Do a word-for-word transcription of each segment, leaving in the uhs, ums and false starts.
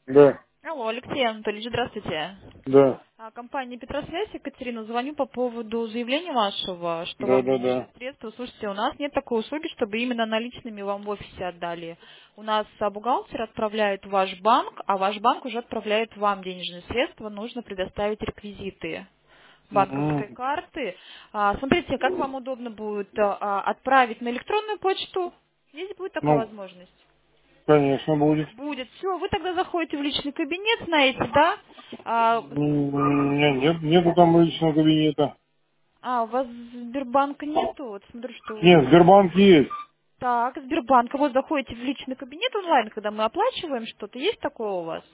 Да, Алло, Алексей Анатольевич, здравствуйте. да, А, Компания Петросвязь, Екатерина, звоню по поводу заявления вашего, что да, вам да, денежные да. средства. Слушайте, у нас нет такой услуги, чтобы именно наличными вам в офисе отдали. У нас а, бухгалтер отправляет в ваш банк, а ваш банк уже отправляет вам денежные средства. Нужно предоставить реквизиты банковской Мгм. карты. А, Смотрите, как вам удобно будет а, а, отправить на электронную почту? Есть будет такая Ну, возможность? конечно, будет. Будет. Все, вы тогда заходите в личный кабинет, знаете, да? А, М, У меня нет, нету там личного кабинета. а, у вас Сбербанка нету? Вот смотрю, что... Нет, Сбербанк есть. Так, Сбербанка. Вот заходите в личный кабинет онлайн, когда мы оплачиваем что-то. Есть такое у вас?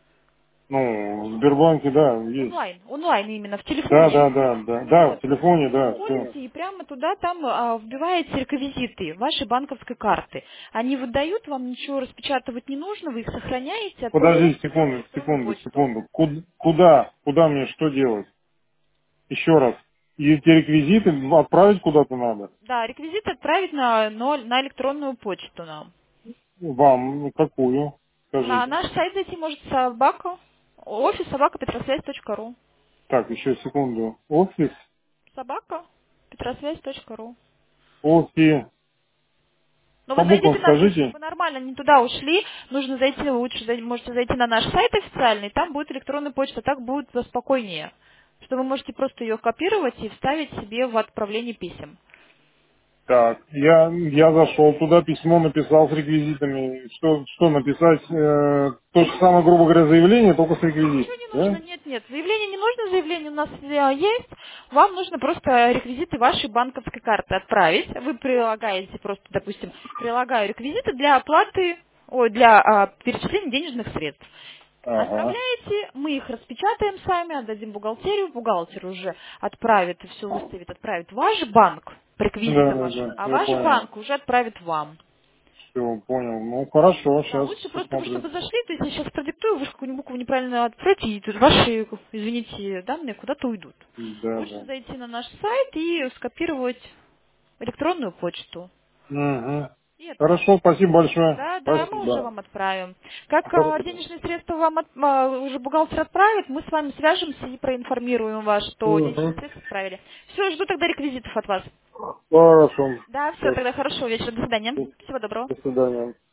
Ну, в Сбербанке, да, есть. Онлайн. Онлайн именно, в Да, телефоне. да, да, да. Да, в Вот. телефоне, да, все. Заходите и прямо туда там а, вбиваете реквизиты вашей банковской карты. Они выдают, вам ничего распечатывать не нужно, вы их сохраняете, Подожди отправляете на секунду, электронную секунду, почту. секунду. Ку- Куда? Куда мне что делать? Еще раз. И эти реквизиты отправить куда-то надо? Да, реквизиты отправить на, ноль- на электронную почту нам. Вам, ну, какую? На Скажите. наш сайт зайти может собака, офис собака петросвязь точка ру. Так, еще секунду. Офис, Собака петросвязь точка ру. офис. Но По вы буквам зайдите на, то есть, скажите. чтобы нормально не туда ушли, нужно зайти, вы лучше зай- можете зайти на наш сайт официальный, там будет электронная почта, так будет спокойнее. Что вы можете просто ее копировать и вставить себе в отправление писем. Так, я, я зашел туда, письмо написал с реквизитами. Что, что написать? Э, то же самое, грубо говоря, заявление, только с Ничего реквизитами, не нужно, да? нет, нет. Заявление не нужно, заявление у нас э, есть. Вам нужно просто реквизиты вашей банковской карты отправить. Вы прилагаете просто, допустим, прилагаю реквизиты для оплаты, ой, для а, перечисления денежных средств. Ага. Отправляете, мы их распечатаем сами, отдадим бухгалтерию, бухгалтер уже отправит и все выставит, отправит в ваш банк по Да, реквизитам да, вашим, да, а я ваш понял. банк уже отправит вам. Все, понял. Ну, хорошо, Да, сейчас лучше просто вы, посмотрю. чтобы зашли, то есть я сейчас продиктую, вы же какую-нибудь букву неправильно откроете, и тут ваши, извините, данные куда-то уйдут. Да, Лучше да. зайти на наш сайт и скопировать электронную почту Угу. и отправить. Хорошо, спасибо большое. Да, да, мы уже Спасибо. вам отправим. Как а, Хорошо. денежные средства вам от- а, уже бухгалтер отправит, мы с вами свяжемся и проинформируем вас, что денежные Угу. средства отправили. Все, жду тогда реквизитов от вас. Хорошо. Да, все, Всё. тогда хорошего вечера, до свидания. Всего доброго. До свидания.